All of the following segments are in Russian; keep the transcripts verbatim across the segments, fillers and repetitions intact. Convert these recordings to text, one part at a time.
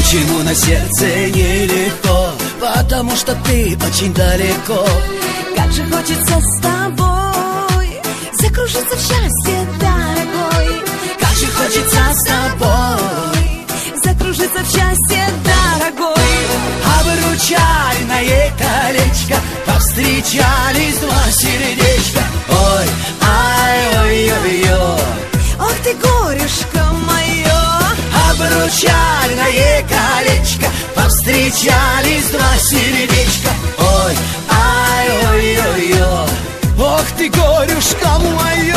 Почему на сердце нелегко? Потому что ты очень далеко. Как же хочется с тобой закружиться в счастье, дорогой. Как же хочется с тобой закружиться в счастье, дорогой. Обручальное колечко, повстречались два сердечка. Ой, ай, ой, ой, ой. Ох ты, горюшка мое. Обручальное колечко, повстречались два сердечка. Ой, ай, ой, ой, ой. Ох ты, горюшка мое.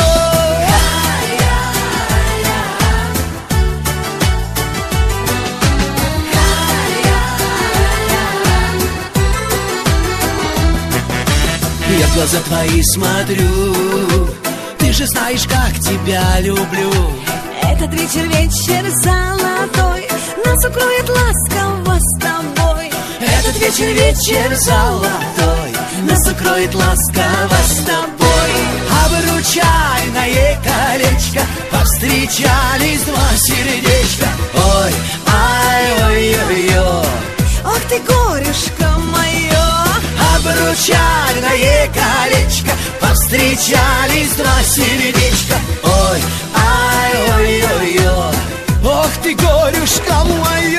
Я в глаза твои смотрю, ты же знаешь, как тебя люблю. Этот вечер, вечер золотой, нас укроет ласково с тобой. Этот вечер, вечер золотой, нас укроет ласково с тобой. Обручальное колечко, повстречались два сердечка. Ой, ай, ой, ой, ой. Ох ты, горюшка мое. Обручальное колечко, повстречались два сердечка. Ой, ай, ой, ой, ой. Ох ты, горюшка мое.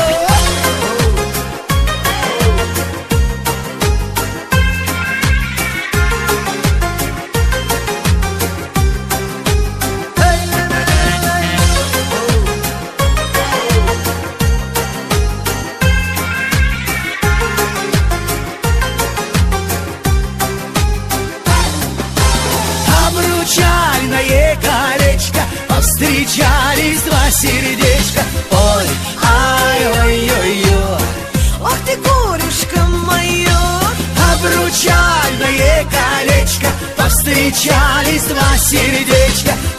Обручальное колечко, повстречались два сердечка. Ой, ай, ой, ой, ой. Ох ты, горюшка мое. Обручальное колечко, повстречались два сердечка.